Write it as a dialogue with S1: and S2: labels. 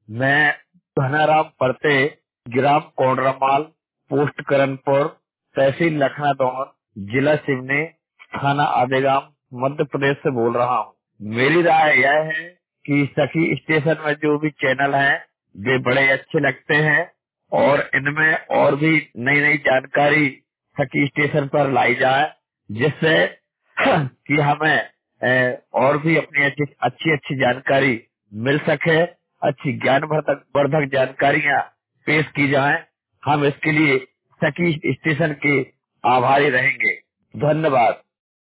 S1: मैं घनाराम परते, ग्राम कोंडरामाल, पोस्ट करनपुर, तहसील लखनादौन, जिला सिवनी, थाना आदेगाम, मध्य प्रदेश से बोल रहा हूँ। मेरी राय यह है कि सखी स्टेशन में जो भी चैनल हैं वे बड़े अच्छे लगते हैं और इनमें और भी नई नई जानकारी सखी स्टेशन पर लाई जाए, जिससे कि हमें और भी अपनी अच्छी अच्छी जानकारी मिल सके, अच्छी ज्ञानवर्धक वर्धक जानकारियां पेश की जाएं। हम इसके लिए सखी स्टेशन के आभारी रहेंगे। धन्यवाद।